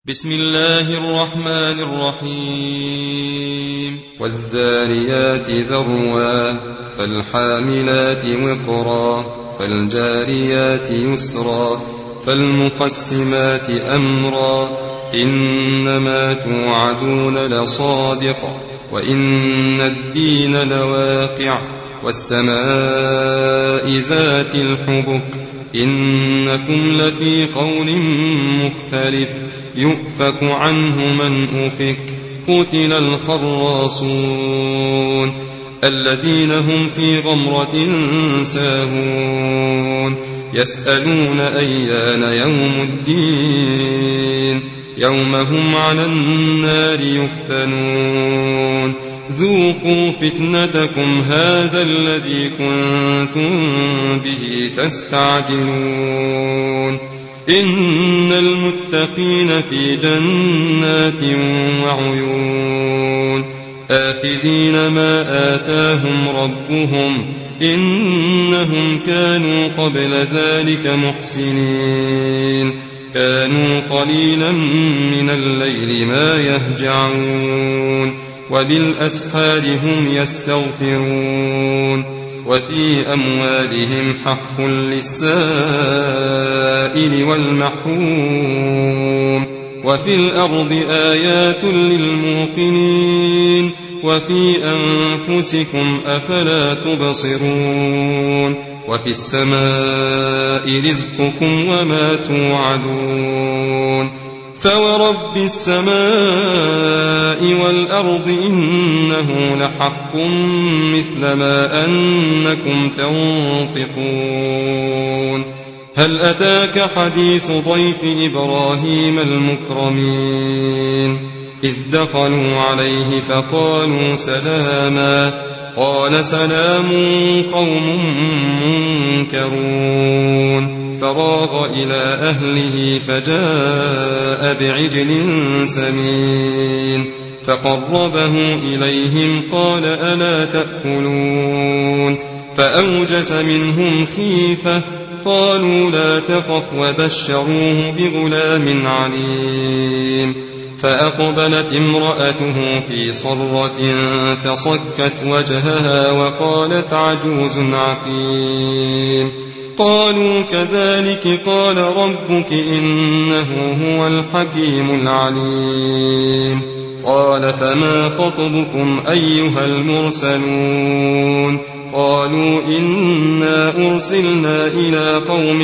بسم الله الرحمن الرحيم والذاريات ذروا فالحاملات وقرا فالجاريات يسرا فالمقسمات أمرا إنما توعدون لصادق وإن الدين لواقع والسماء ذات الحبك إنكم لفي قول مختلف يؤفك عنه من أفك قتل الخراصون الذين هم في غمرة ساهون يسألون أيان يوم الدين يوم هم على النار يفتنون ذوقوا فتنتكم هذا الذي كنتم به تستعجلون إن المتقين في جنات وعيون آخذين ما آتاهم ربهم إنهم كانوا قبل ذلك محسنين كانوا قليلا من الليل ما يهجعون وبالأسحار هم يستغفرون وفي أموالهم حق للسائل والمحروم وفي الأرض آيات للموقنين وفي أنفسكم أفلا تبصرون وفي السماء رزقكم وما توعدون فورب السماء والأرض إنه لحق مثل ما أنكم تنطقون هل أتاك حديث ضيف إبراهيم المكرمين إذ دخلوا عليه فقالوا سلاما قال سلام قوم منكرون فراغ إلى أهله فجاء بعجل سمين فقربه إليهم قال ألا تأكلون فأوجس منهم خيفة قالوا لا تخف وبشروه بغلام عليم فأقبلت امرأته في صرة فصكت وجهها وقالت عجوز عقيم قالوا كذلك قال ربك إنه هو الحكيم العليم قال فما خطبكم أيها المرسلون قالوا إنا أرسلنا إلى قوم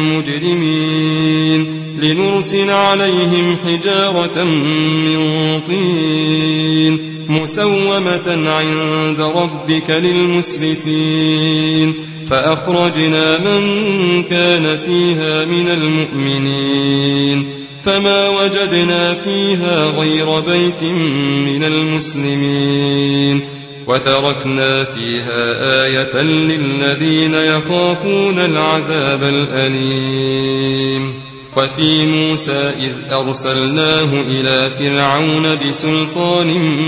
مجرمين لنرسل عليهم حجارة من طين مسومة عند ربك للمسرفين فأخرجنا من كان فيها من المؤمنين فما وجدنا فيها غير بيت من المسلمين وتركنا فيها آية للذين يخافون العذاب الأليم وفي موسى إذ أرسلناه إلى فرعون بسلطان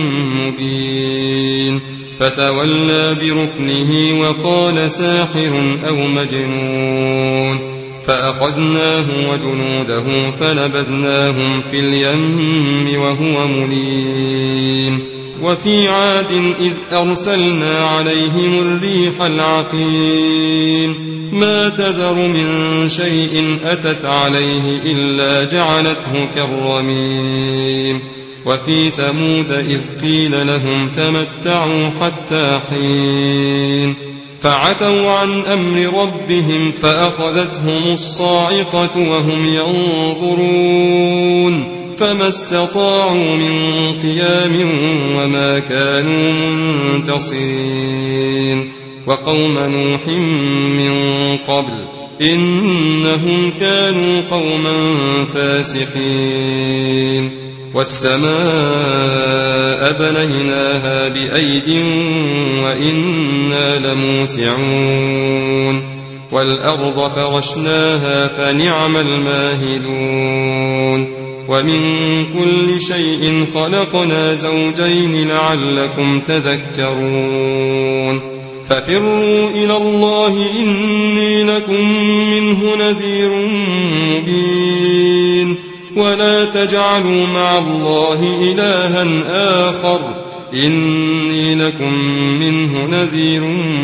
مبين فتولى بركنه وقال ساحر أو مجنون فأخذناه وجنوده فنبذناهم في اليم وهو مليم وفي عاد إذ أرسلنا عليهم الريح العقيم ما تذر من شيء أتت عليه إلا جعلته كالرميم وفي ثمود إذ قيل لهم تمتعوا حتى حين فعتوا عن أمر ربهم فأخذتهم الصاعقة وهم ينظرون فما استطاعوا من قيام وما كانوا منتصرين وقوم نوح من قبل إنهم كانوا قوما فاسقين والسماء بنيناها بأيد وإنا لموسعون والأرض فرشناها فنعم الماهدون ومن كل شيء خلقنا زوجين لعلكم تذكرون ففروا إلى الله إني لكم منه نذير مبين ولا تجعلوا مع الله إلها آخر إني لكم منه نذير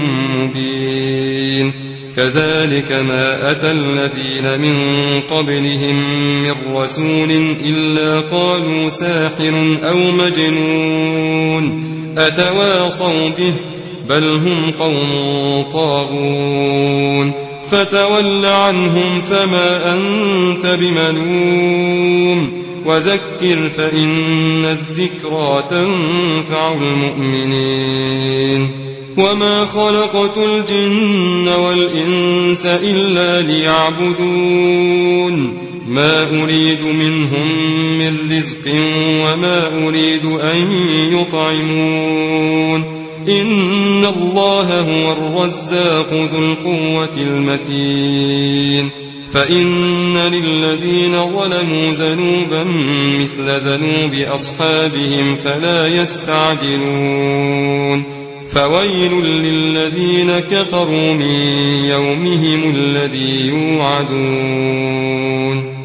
مبين كذلك ما أتى الذين من قبلهم من رسول إلا قالوا ساحر أو مجنون أتواصوا به بل هم قوم طاغون فتول عنهم فما أنت بملوم وذكر فإن الذكرى تنفع المؤمنين وما خلقت الجن والإنس إلا ليعبدون ما أريد منهم من رزق وما أريد أن يطعمون إن الله هو الرزاق ذو القوة المتين فإن للذين ظلموا ذنوبا مثل ذنوب أصحابهم فلا يستعجلون فويل للذين كفروا من يومهم الذي يوعدون